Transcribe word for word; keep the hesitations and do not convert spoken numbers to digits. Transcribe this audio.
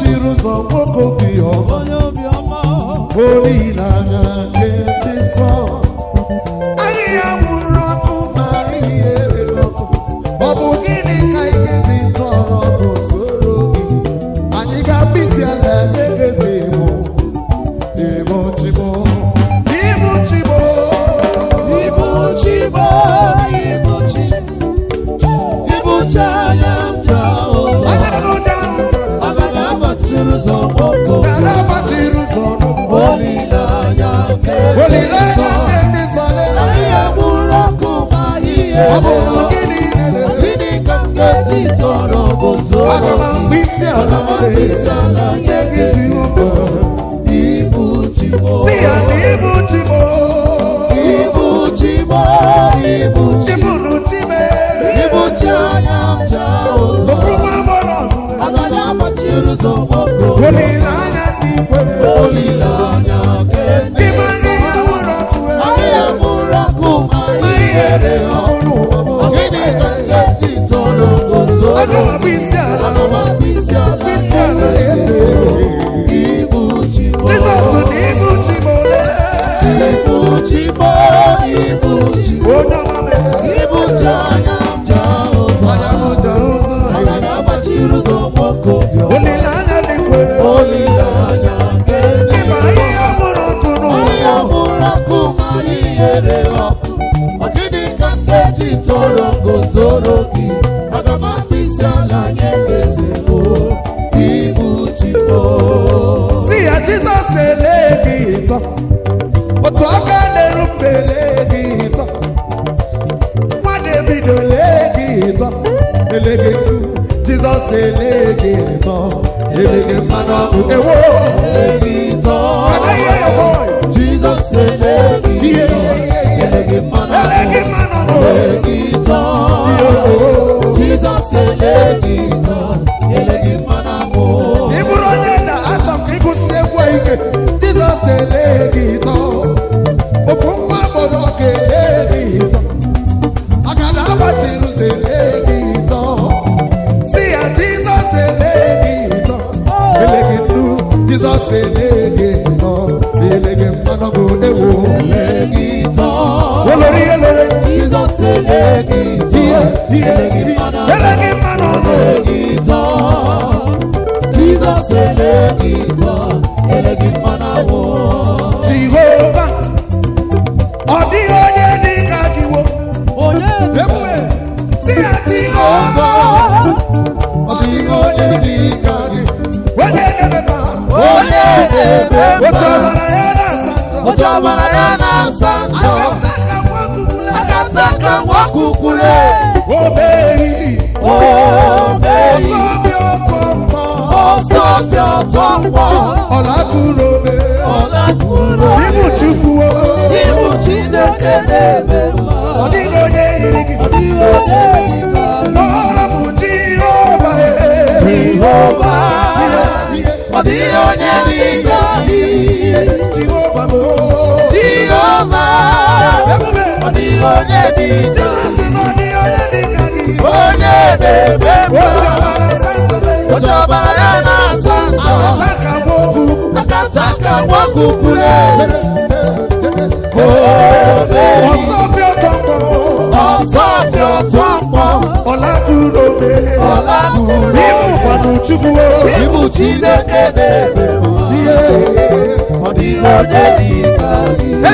gbachiri ụzọ nwoke obiọma olileanya nke ndị nsọ ahịhịa nwụrụ ọkụ ma ihe rere ọkụ ọ bụ gịnị ka ike dị tọrọ bụ soro gị anyị ga-akpịsị ala nye gezi ebo ebo chibo ibu chibo ibu chibo ibu chibo ibu chanya mjao agada baturu zo oko agada baturu zo olileanya nke olileanya nke sale ahịhịa nwụrụ ọkụ ma ihe ọ bụ gịnị gịnị ka m ga-eji tọrọ bụ soro aga m mkpịsị ala mkpịsị ala nye gị ibu chibo si ya na ibu chibo ibu chibo ibu chibo ibu chanya mjao agada baturu zo oko olileanya ndị kwere olileanya nke ndị ahịhịa nwụrụ ọkụ ma ihere ọhụrụ gịnị ka m ga-eji tọrọ gozo aga m mkpịsị ala aga m akpịsị ala mkpịsị ala eze ibu chibo Jizọs na ibu chibo ibu chibo ibu chibo onye ọma mere ibu chanya mjao anya ụja ụzọ agada gbachiri ụzọ nwoke olileanya dị kwere olileanya nke ndị ịma ahịhịa nwụrụ ọkụ ahịhịa nwụrụ ọkụ ma ihere ọkụ ọ gịnị ka m ga-eji tọrọ gozoro gị aga m akpịsị ala nye gị ezigbo ibu chibo si ya Jizọs ele gị ịtọ otu aka na-eru mbe ele gị ịtọ nwa David ele gị ịtọ ele gị ndu Jizọs ele gị ịtọ ele gị mmanụ ọkụ ewo ele gị tọ Can I hear your voice? Jizọs ele gị ele gị mmanụ ele gị mmanụ ọkụ ele gị tọ Jizọs ele gị tọ ele gị mmanụ ọkụ ị bụrụ onye na achọ ka ịgụsi egwu a ike Jizọs ele gị ịtọ ofu nwa agbọrọ ga ele gị ịtọ agada agbachiri ụzọ ele gị ịtọ si ya Jizọs ele gị ịtọ ele gị nnu Jizọs ele gị ịtọ ele gị mmanụ bụ ewu ele gị tọ olori elere Jizọs ele gị tọ ele gị mmanụ ọkụ ele gị mmanụ ọnụ ele gị tọ Jizọs ele gị tọ ele gị mmanụ ọkụ Jehova ọ dịghị onye dị ka gị wo onye ebube si ya Jehova ọ dịghị onye dị ka gị onye na-emeba onye na-eme otu ọbara ya na-asa njọ otu ọbara ya na-asa njọ agata ka nwa kukwule agata ka nwa kukwule omeghị omeghị ọsọ bi ọtọ mkpọ ọsọ bi ọtọ mkpọ ọla kụrụ ome ọla kwuru ibu Chukwu ibu Chineke na-eme mma ọ dịghị onye yiri gị ọ dịghị onye dị ka gị ọra bụ Jehova Jehova ọ dịghị onye dị ka gị Jehova bụ Jehova ebube ọ dịghị onye dị ka Jizọs na ọ dịghị onye dị ka gị onye na-eme mma otu ọbara asa njọ otu ọbara ya na-asa njọ agata ka nwa okwu agata ka nwa kukwule ọsọ bi ọtọ mkpọ ọsọ bi ọtọ mkpọ ọla kụrụ ome ọla kwuru ibu kwado Chukwu ibu Chineke na-eme mma ọ dịghị onye dị ka gị